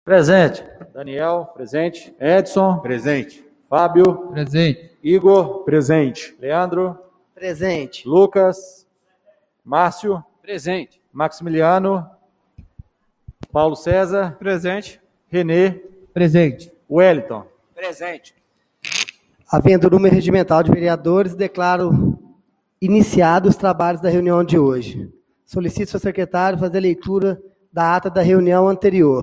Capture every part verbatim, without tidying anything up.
Presente. Daniel, presente. Edson. Presente. Fábio. Presente. Igor. Presente. Leandro. Presente. Lucas. Márcio. Presente. Maximiliano. Paulo César. Presente. Renê. Presente. Wellington. Presente. Havendo número regimental de vereadores, declaro iniciados os trabalhos da reunião de hoje. Solicito ao secretário fazer a leitura da ata da reunião anterior.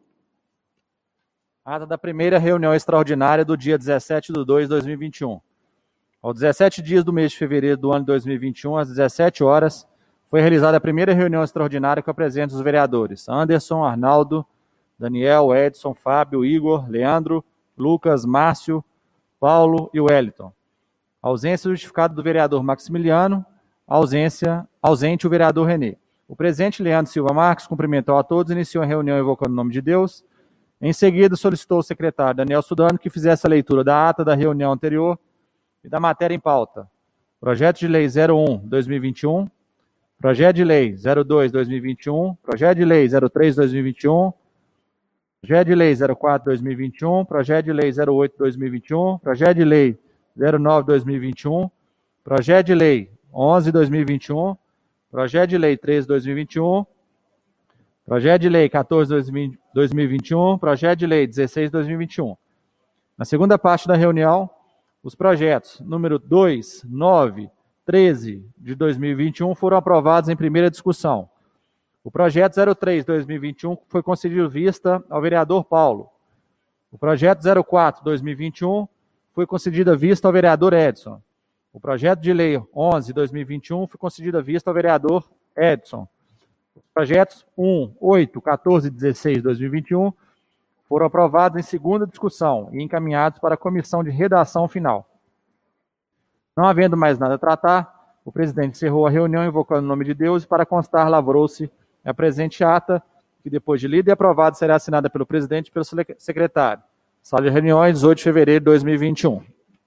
Ata da primeira reunião extraordinária do dia dezessete de dois de dois mil e vinte e um. Aos dezessete dias do mês de fevereiro do ano de dois mil e vinte e um, às dezessete horas, foi realizada a primeira reunião extraordinária com a presença dos vereadores Anderson, Arnaldo, Daniel, Edson, Fábio, Igor, Leandro, Lucas, Márcio, Paulo e Wellington. Ausência justificada do vereador Maximiliano, ausência, ausente o vereador Renê. O presidente Leandro Silva Marques cumprimentou a todos, iniciou a reunião invocando o nome de Deus. Em seguida, solicitou ao secretário Daniel Sudano que fizesse a leitura da ata da reunião anterior e da matéria em pauta. Projeto de Lei zero um barra dois mil e vinte e um, Projeto de Lei zero dois barra dois mil e vinte e um, Projeto de Lei zero três barra dois mil e vinte e um, Projeto de Lei zero quatro barra dois mil e vinte e um, Projeto de Lei zero oito barra dois mil e vinte e um, Projeto de Lei zero nove barra dois mil e vinte e um, Projeto de Lei onze barra dois mil e vinte e um, Projeto de Lei treze barra dois mil e vinte e um, Projeto de Lei quatorze barra dois mil e vinte e um, Projeto de Lei dezesseis barra dois mil e vinte e um. Na segunda parte da reunião, os projetos número dois, nove, treze de dois mil e vinte e um foram aprovados em primeira discussão. O projeto zero três barra dois mil e vinte e um foi concedido vista ao vereador Paulo. O projeto zero quatro barra dois mil e vinte e um foi concedida vista ao vereador Edson. O projeto de Lei onze barra dois mil e vinte e um foi concedida vista ao vereador Edson. Os projetos um, oito, quatorze e dezesseis de dois mil e vinte e um foram aprovados em segunda discussão e encaminhados para a comissão de redação final. Não havendo mais nada a tratar, o presidente encerrou a reunião invocando o nome de Deus e, para constar, lavrou-se a presente ata, que depois de lida e aprovada será assinada pelo presidente e pelo secretário. Sala de reuniões, dezoito de fevereiro de dois mil e vinte e um.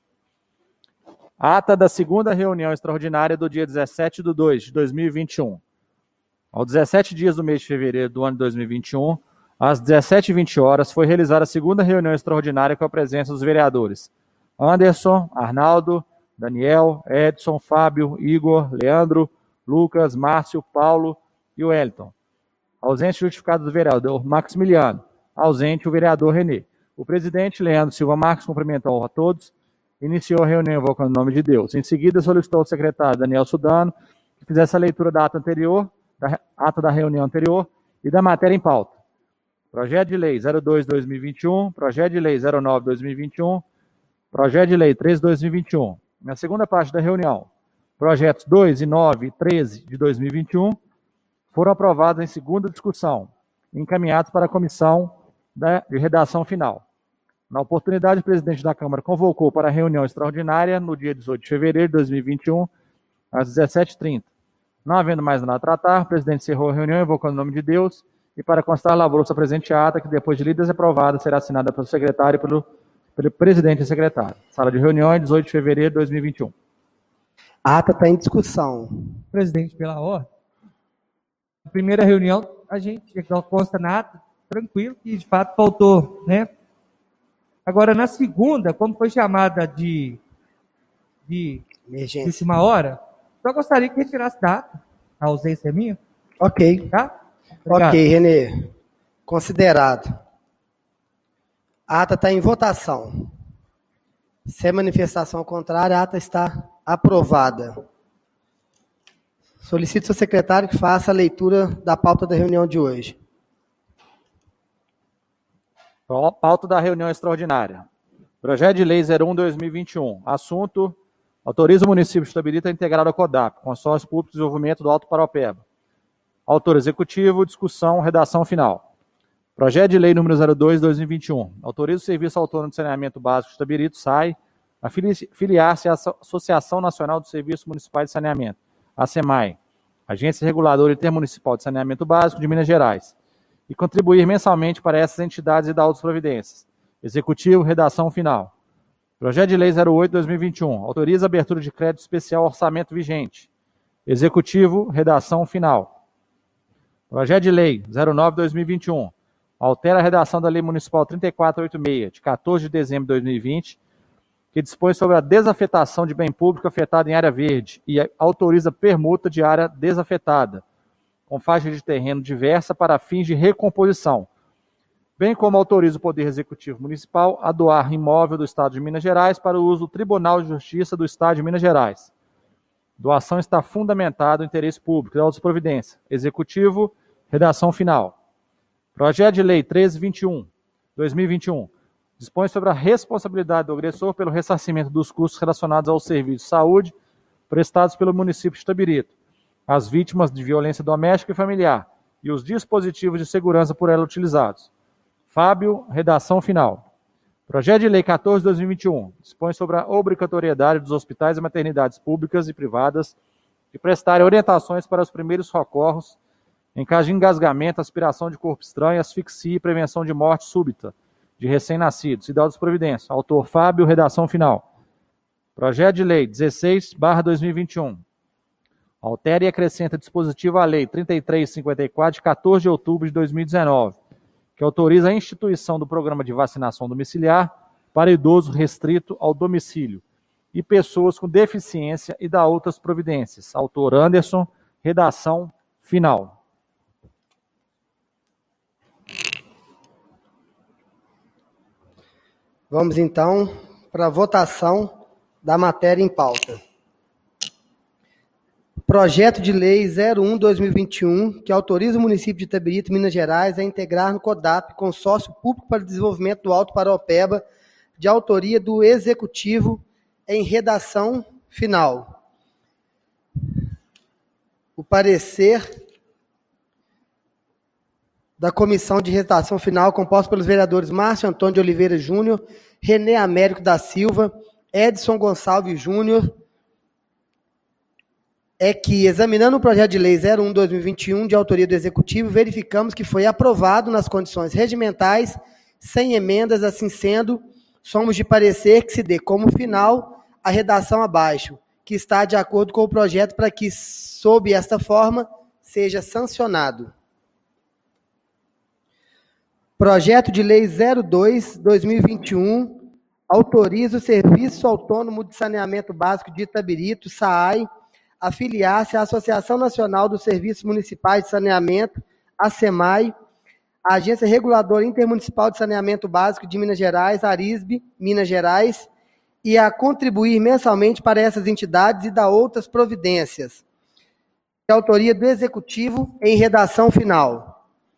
Ata da segunda reunião extraordinária do dia dezessete de dois de dois mil e vinte e um. Aos dezessete dias do mês de fevereiro do ano de dois mil e vinte e um, às dezessete e vinte horas, foi realizada a segunda reunião extraordinária com a presença dos vereadores Anderson, Arnaldo, Daniel, Edson, Fábio, Igor, Leandro, Lucas, Márcio, Paulo e Wellington. Ausente justificado do vereador Maximiliano. Ausente o vereador Renê. O presidente Leandro Silva Marques cumprimentou a todos, iniciou a reunião invocando o nome de Deus. Em seguida, solicitou ao secretário Daniel Sudano que fizesse a leitura da ata anterior, da ata da reunião anterior e da matéria em pauta. Projeto de Lei zero dois barra dois mil e vinte e um, Projeto de Lei zero nove barra dois mil e vinte e um, Projeto de Lei treze barra dois mil e vinte e um. Na segunda parte da reunião, projetos dois e nove e treze de dois mil e vinte e um foram aprovados em segunda discussão e encaminhados para a comissão de redação final. Na oportunidade, o presidente da Câmara convocou para a reunião extraordinária no dia dezoito de fevereiro de dois mil e vinte e um, às dezessete e trinta. Não havendo mais nada a tratar, o presidente encerrou a reunião invocando o nome de Deus e, para constar, lavrou-se a presente ata, que depois de lida e aprovada, será assinada pelo secretário e pelo, pelo presidente e secretário. Sala de reuniões, dezoito de fevereiro de dois mil e vinte e um. A ata está em discussão. Presidente, pela ordem. Na primeira reunião, a gente consta na ata, tranquilo, que de fato faltou, né? Agora, na segunda, como foi chamada de, de Emergência. última hora, só gostaria que retirasse da ata. A ausência é minha. Ok. Tá? Obrigado. Ok, Renê. Considerado. A ata está em votação. Sem manifestação contrária, a ata está aprovada. Solicito ao secretário que faça a leitura da pauta da reunião de hoje. Pauta da reunião extraordinária. Projeto de Lei zero um barra dois mil e vinte e um. Assunto: autoriza o município de Itabirito a integrar a CODAP, Consórcio Público de Desenvolvimento do Alto Paraupeba. Autor executivo, discussão, redação final. Projeto de Lei número zero dois barra dois mil e vinte e um. Autoriza o Serviço Autônomo de Saneamento Básico de Itabirito, S A I, a filiar-se à Associação Nacional dos Serviços Municipais de Saneamento, a SEMAI, Agência Reguladora Intermunicipal de Saneamento Básico de Minas Gerais, e contribuir mensalmente para essas entidades e dar outras providências. Executivo, redação final. Projeto de Lei zero oito barra dois mil e vinte e um. Autoriza a abertura de crédito especial ao orçamento vigente. Executivo, redação final. Projeto de Lei zero nove barra dois mil e vinte e um. Altera a redação da Lei Municipal trinta e quatro oitenta e seis, de quatorze de dezembro de dois mil e vinte, que dispõe sobre a desafetação de bem público afetado em área verde e autoriza permuta de área desafetada, com faixa de terreno diversa para fins de recomposição, bem como autoriza o Poder Executivo Municipal a doar imóvel do Estado de Minas Gerais para o uso do Tribunal de Justiça do Estado de Minas Gerais. Doação está fundamentada no interesse público da outra providência. Executivo, redação final. Projeto de Lei treze vinte e um, dois mil e vinte e um, dispõe sobre a responsabilidade do agressor pelo ressarcimento dos custos relacionados aos serviços de saúde prestados pelo município de Itabirito, às vítimas de violência doméstica e familiar e os dispositivos de segurança por ela utilizados. Fábio, redação final. Projeto de Lei quatorze de dois mil e vinte e um, dispõe sobre a obrigatoriedade dos hospitais e maternidades públicas e privadas de prestarem orientações para os primeiros socorros em caso de engasgamento, aspiração de corpo estranho, asfixia e prevenção de morte súbita de recém-nascidos. E da outra providência. Autor Fábio, redação final. Projeto de Lei dezesseis barra dois mil e vinte e um. Altera e acrescenta dispositivo à Lei trinta e três cinquenta e quatro, de quatorze de outubro de dois mil e dezenove, que autoriza a instituição do programa de vacinação domiciliar para idoso restrito ao domicílio e pessoas com deficiência e da outras providências. Autor Anderson, redação final. Vamos, então, para a votação da matéria em pauta. Projeto de Lei zero um barra dois mil e vinte e um, que autoriza o município de Itabirito, Minas Gerais, a integrar no CODAP, Consórcio Público para o Desenvolvimento do Alto Paraopeba, de autoria do Executivo, em redação final. O parecer da Comissão de Redação Final, composta pelos vereadores Márcio Antônio de Oliveira Júnior, René Américo da Silva, Edson Gonçalves Júnior, é que, examinando o projeto de lei zero um barra dois mil e vinte e um, de autoria do Executivo, verificamos que foi aprovado nas condições regimentais, sem emendas. Assim sendo, somos de parecer que se dê como final a redação abaixo, que está de acordo com o projeto, para que, sob esta forma, seja sancionado. Projeto de Lei zero dois barra dois mil e vinte e um autoriza o Serviço Autônomo de Saneamento Básico de Itabirito, S A I, a filiar-se à Associação Nacional dos Serviços Municipais de Saneamento, a SEMAI, a Agência Reguladora Intermunicipal de Saneamento Básico de Minas Gerais, ARISB, Minas Gerais, e a contribuir mensalmente para essas entidades e dar outras providências. De autoria do Executivo, em redação final.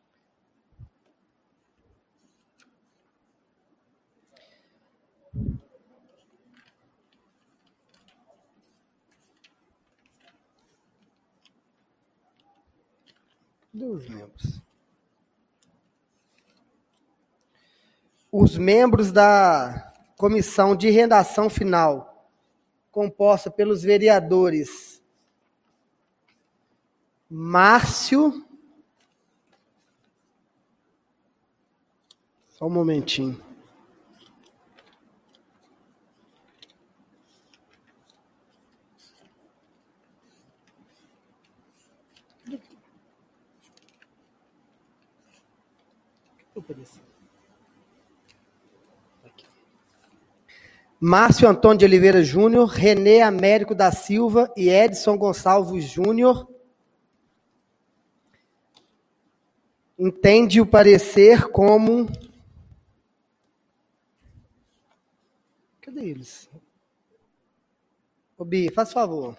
Dos membros. Os membros da comissão de redação final, composta pelos vereadores Márcio. Só um momentinho. Márcio Antônio de Oliveira Júnior, René Américo da Silva e Edson Gonçalves Júnior. Entende o parecer como... Cadê eles? Ô, Bia, faz favor.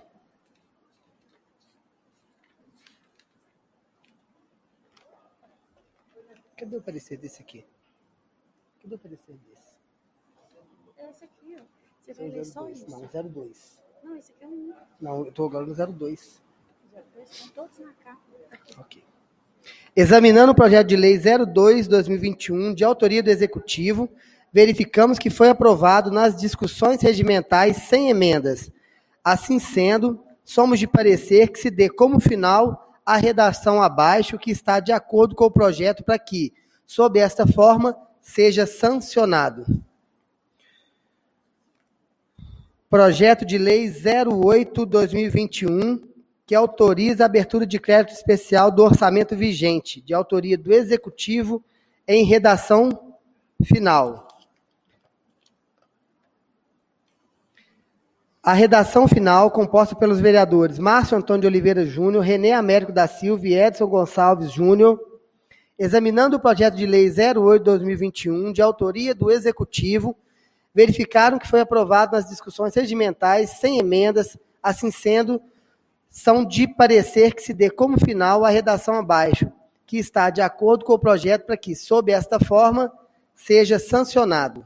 Cadê o parecer desse aqui? Cadê o parecer desse? É esse aqui, ó. Você vai ler só isso? Não, zero dois. Não, esse aqui é um. Não, eu estou agora no zero dois. zero dois, estão todos na capa. Aqui. Ok. Examinando o projeto de lei zero dois barra dois mil e vinte e um, de autoria do Executivo, verificamos que foi aprovado nas discussões regimentais sem emendas. Assim sendo, somos de parecer que se dê como final a redação abaixo, que está de acordo com o projeto, para que, sob esta forma, seja sancionado. Projeto de lei zero oito barra dois mil e vinte e um, que autoriza a abertura de crédito especial do orçamento vigente, de autoria do Executivo, em redação final. A redação final, composta pelos vereadores Márcio Antônio de Oliveira Júnior, René Américo da Silva e Edson Gonçalves Júnior, examinando o projeto de lei zero oito barra dois mil e vinte e um, de autoria do Executivo, verificaram que foi aprovado nas discussões regimentais, sem emendas, assim sendo, são de parecer que se dê como final a redação abaixo, que está de acordo com o projeto para que, sob esta forma, seja sancionado.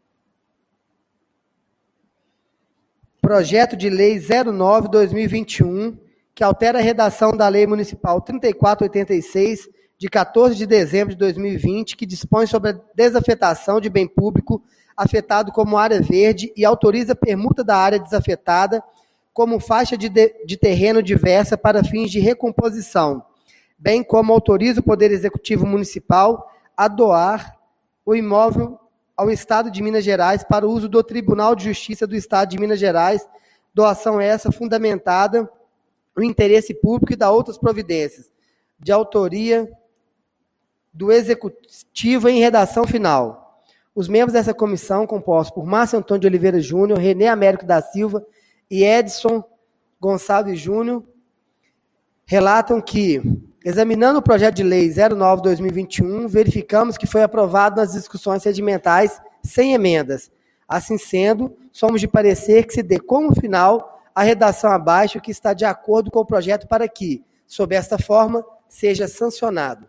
Projeto de lei zero nove barra dois mil e vinte e um, que altera a redação da Lei Municipal trinta e quatro oitenta e seis, de quatorze de dezembro de dois mil e vinte, que dispõe sobre a desafetação de bem público afetado como área verde e autoriza a permuta da área desafetada como faixa de, de, de terreno diversa para fins de recomposição, bem como autoriza o Poder Executivo Municipal a doar o imóvel ao Estado de Minas Gerais para o uso do Tribunal de Justiça do Estado de Minas Gerais, doação essa fundamentada no interesse público e da outras providências, de autoria do Executivo em redação final. Os membros dessa comissão, compostos por Márcio Antônio de Oliveira Júnior, René Américo da Silva e Edson Gonçalves Júnior, relatam que, examinando o projeto de lei zero nove barra dois mil e vinte e um, verificamos que foi aprovado nas discussões regimentais sem emendas. Assim sendo, somos de parecer que se dê como final a redação abaixo que está de acordo com o projeto para que, sob esta forma, seja sancionado.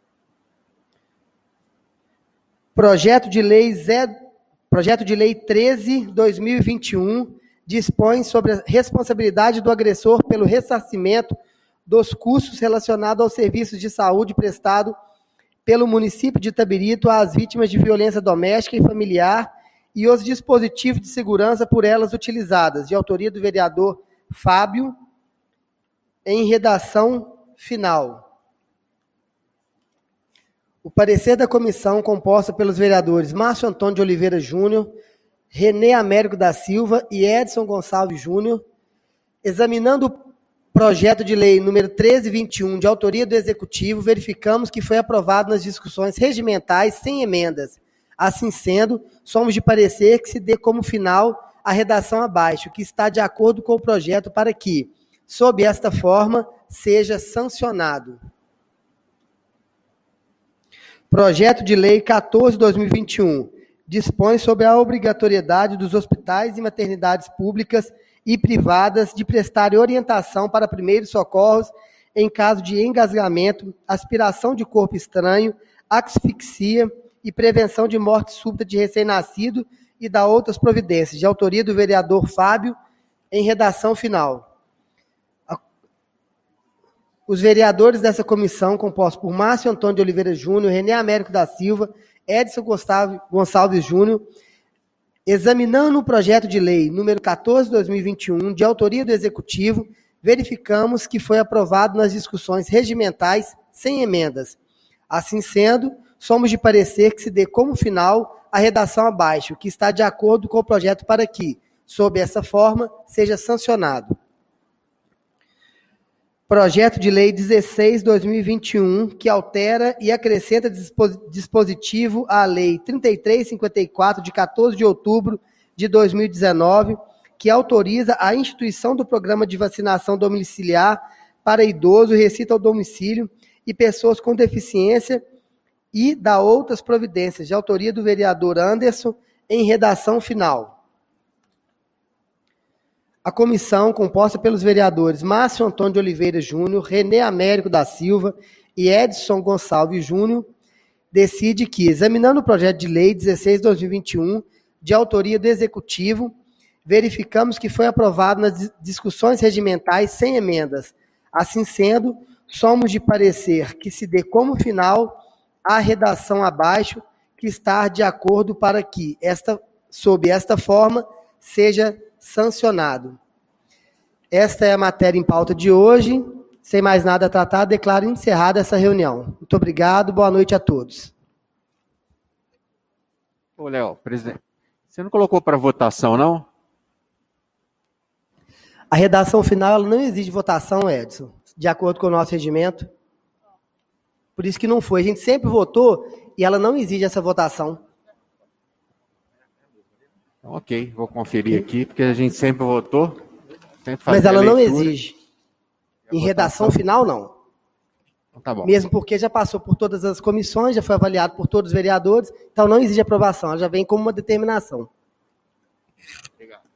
Projeto de lei, zero, projeto de lei treze barra dois mil e vinte e um dispõe sobre a responsabilidade do agressor pelo ressarcimento dos custos relacionados aos serviços de saúde prestado pelo município de Itabirito às vítimas de violência doméstica e familiar e os dispositivos de segurança por elas utilizadas, de autoria do vereador Fábio, em redação final. O parecer da comissão, composta pelos vereadores Márcio Antônio de Oliveira Júnior, René Américo da Silva e Edson Gonçalves Júnior, examinando o projeto de lei número treze vinte e um, de autoria do Executivo, verificamos que foi aprovado nas discussões regimentais sem emendas. Assim sendo, somos de parecer que se dê como final a redação abaixo, que está de acordo com o projeto para que, sob esta forma, seja sancionado. Projeto de lei quatorze barra dois mil e vinte e um dispõe sobre a obrigatoriedade dos hospitais e maternidades públicas e privadas de prestarem orientação para primeiros socorros em caso de engasgamento, aspiração de corpo estranho, asfixia e prevenção de morte súbita de recém-nascido e da outras providências, de autoria do vereador Fábio, em redação final. Os vereadores dessa comissão, compostos por Márcio Antônio de Oliveira Júnior, René Américo da Silva, Edson Gonçalves Júnior, examinando o projeto de lei número quatorze barra dois mil e vinte e um, de autoria do Executivo, verificamos que foi aprovado nas discussões regimentais sem emendas. Assim sendo, somos de parecer que se dê como final a redação abaixo, que está de acordo com o projeto para que, sob essa forma, seja sancionado. Projeto de lei dezesseis barra dois mil e vinte e um, que altera e acrescenta dispositivo à lei trinta e três cinquenta e quatro, de quatorze de outubro de dois mil e dezenove, que autoriza a instituição do programa de vacinação domiciliar para idoso, recita ao domicílio e pessoas com deficiência e da outras providências, de autoria do vereador Anderson, em redação final. A comissão, composta pelos vereadores Márcio Antônio de Oliveira Júnior, René Américo da Silva e Edson Gonçalves Júnior, decide que, examinando o projeto de lei dezesseis barra dois mil e vinte e um, de autoria do Executivo, verificamos que foi aprovado nas discussões regimentais sem emendas. Assim sendo, somos de parecer que se dê como final a redação abaixo, que está de acordo para que, esta, sob esta forma, seja sancionado. Esta é a matéria em pauta de hoje. Sem mais nada a tratar, declaro encerrada essa reunião. Muito obrigado, boa noite a todos. Ô, Léo, presidente, você não colocou para votação, não? A redação final ela não exige votação, Edson, de acordo com o nosso regimento. Por isso que não foi. A gente sempre votou e ela não exige essa votação. Ok, vou conferir aqui, porque a gente sempre votou. Sempre faz Mas ela não leitura. exige. Em redação final, não. Tá bom. Mesmo porque já passou por todas as comissões, já foi avaliado por todos os vereadores, então não exige aprovação, ela já vem como uma determinação. Obrigado.